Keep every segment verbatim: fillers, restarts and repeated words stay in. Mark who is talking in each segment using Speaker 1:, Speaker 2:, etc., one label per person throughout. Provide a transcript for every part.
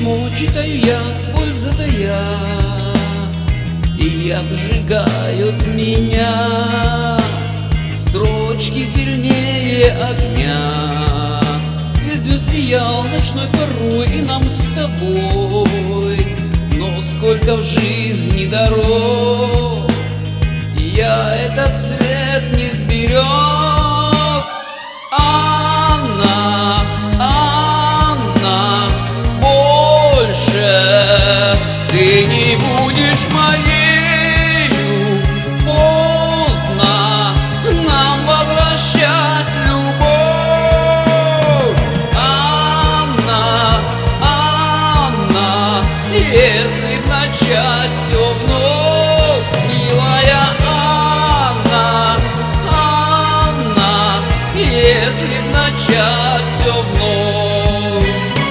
Speaker 1: письмо читаю я, боль затая, и обжигают меня строчки сильнее огня. Свет звезд сиял ночной порой и нам с тобой, но сколько в жизни дорог, я этот свет не сберег. Анна, Анна, больше ты не будешь моею. Поздно нам возвращать любовь. Анна, Анна, если б начать все вновь, милая Анна, Анна, если б начать все вновь.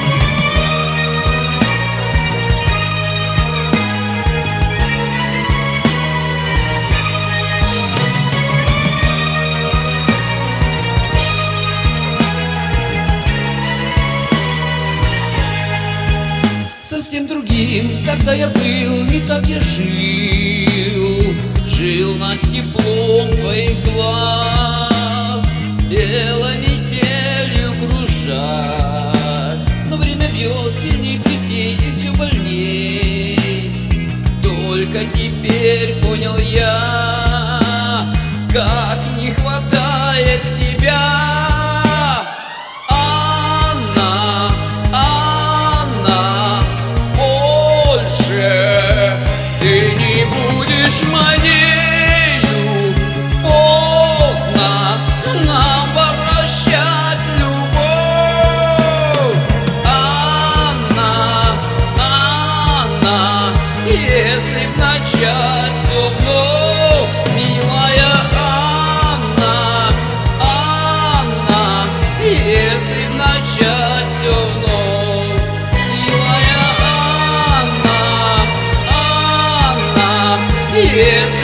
Speaker 1: Совсем другим тогда я был, не так я жил, жил над теплом твоих глаз, белой метелью кружась. Но время бьет сильней плетей и все больней. Только теперь понял я, как не хватает тебя. Ты не будешь моею. Поздно нам возвращать любовь. Анна, Анна, если б начать все вновь, милая Анна, Анна, если б начать все вновь, милая Анна, Анна, если